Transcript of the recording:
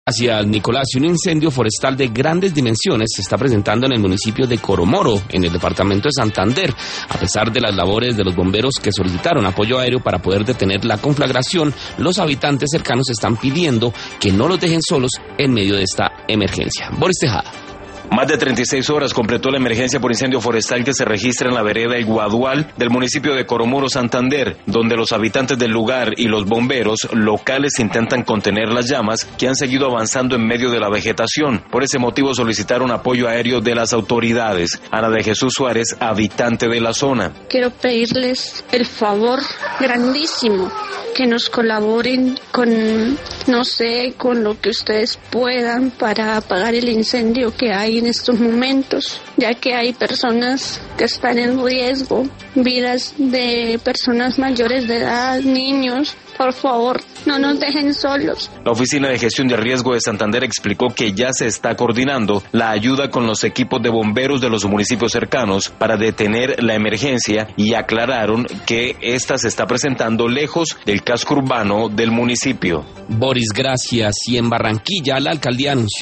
Gracias, Nicolás. Un incendio forestal de grandes dimensiones se está presentando en el municipio de Coromoro, en el departamento de Santander. A pesar de las labores de los bomberos que solicitaron apoyo aéreo para poder detener la conflagración, los habitantes cercanos están pidiendo que no los dejen solos en medio de esta emergencia. Boris Tejada. Más de 36 horas completó la emergencia por incendio forestal que se registra en la vereda Iguadual del municipio de Coromoro, Santander, donde los habitantes del lugar y los bomberos locales intentan contener las llamas que han seguido avanzando en medio de la vegetación. Por ese motivo solicitaron apoyo aéreo de las autoridades. Ana de Jesús Suárez, habitante de la zona. Quiero pedirles el favor grandísimo que nos colaboren con, no sé, con lo que ustedes puedan para apagar el incendio que hay en estos momentos, ya que hay personas que están en riesgo, vidas de personas mayores de edad, niños. Por favor, no nos dejen solos. La Oficina de Gestión de Riesgo de Santander explicó que ya se está coordinando la ayuda con los equipos de bomberos de los municipios cercanos para detener la emergencia y aclararon que esta se está presentando lejos del casco urbano del municipio. Boris, gracias. Y en Barranquilla, la alcaldía anunció